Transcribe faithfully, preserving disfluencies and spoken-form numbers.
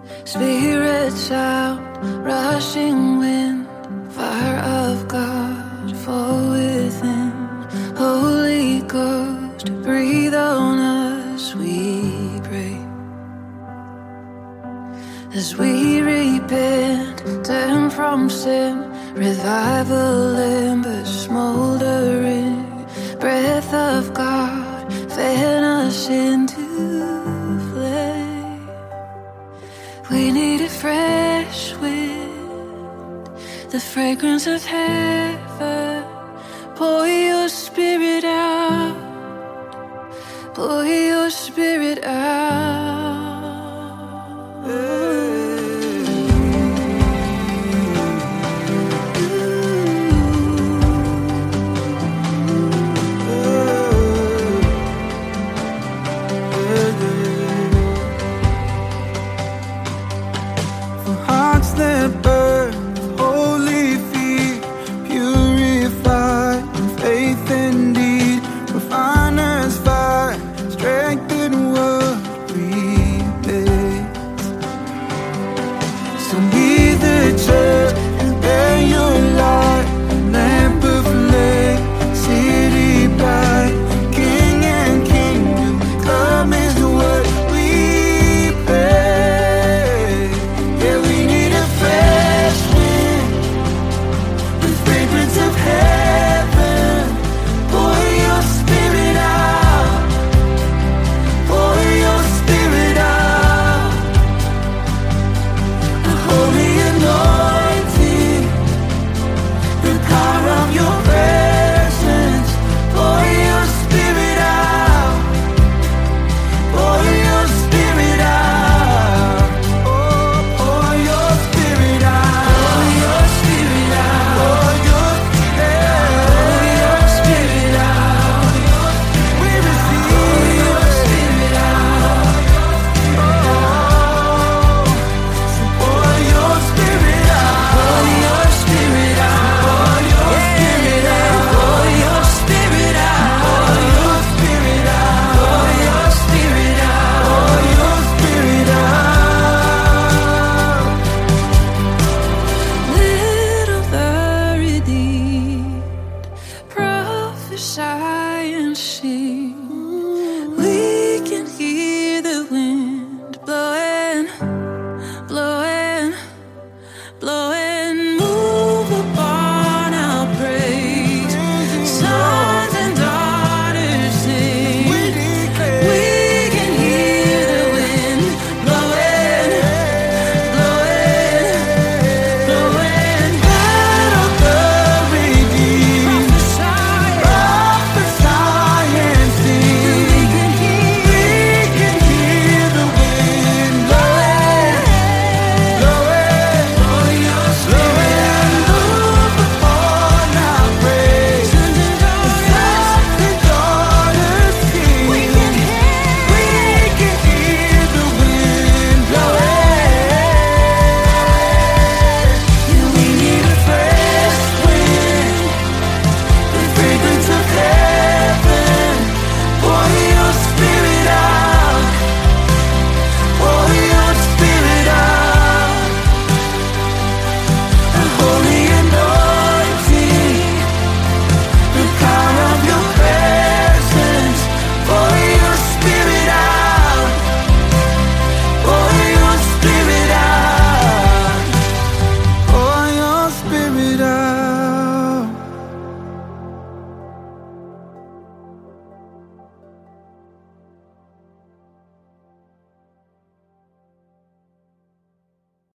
Spirits out, rushing wind, fire of God, fall within. Holy Ghost, breathe on us, we pray. As we repent, turn from sin, revival embers smoldering. Breath of God, fan us into flame. We need a fresh wind, the fragrance of heaven. Pour your spirit out, pour your spirit out.